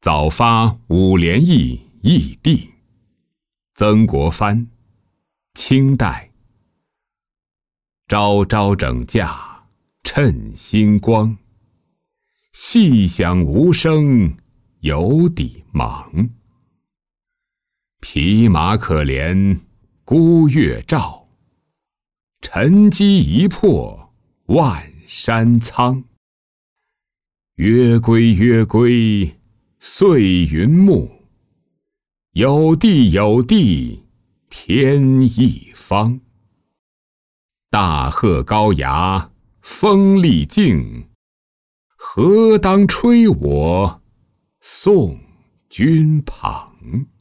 早发五连役义帝，曾国藩，清代。朝朝整驾趁星光，细响无声有底忙。匹马可怜孤月照，沉积一破万山苍。约归约归岁云暮，有地有地天一方。大鹤高崖风力劲，何当吹我送君旁。